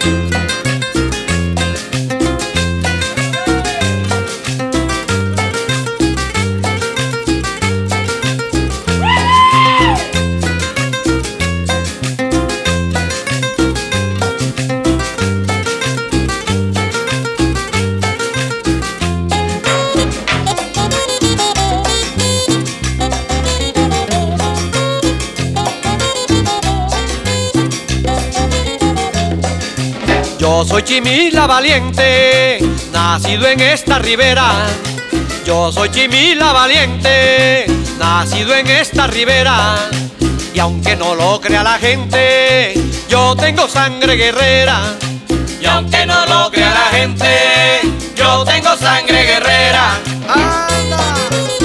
Yo soy Chimila valiente, nacido en esta ribera. Yo soy Chimila valiente, nacido en esta ribera. Y aunque no lo crea la gente, yo tengo sangre guerrera. Y aunque no lo crea la gente, yo tengo sangre guerrera. ¡Anda!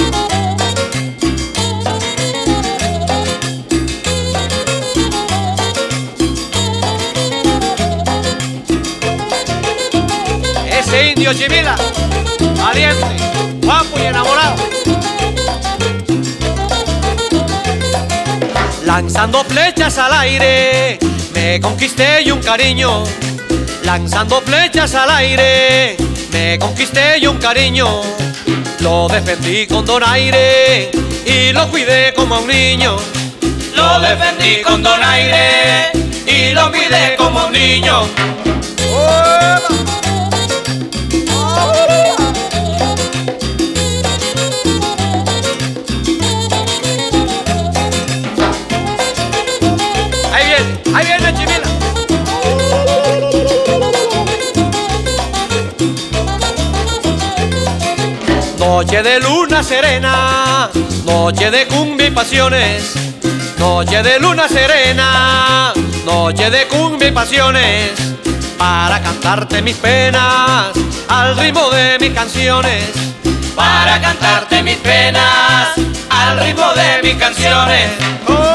Ese indio Chimila, valiente, guapo y enamorado. Lanzando flechas al aire, me conquisté y un cariño. Lanzando flechas al aire, me conquisté y un cariño. Lo defendí con donaire y lo cuidé como a un niño. Lo defendí con donaire y lo cuidé como un niño. Ahí viene Chimila. Noche de luna serena, noche de cumbia y pasiones. Noche de luna serena, noche de cumbia y pasiones. Para cantarte mis penas al ritmo de mis canciones. Para cantarte mis penas al ritmo de mis canciones.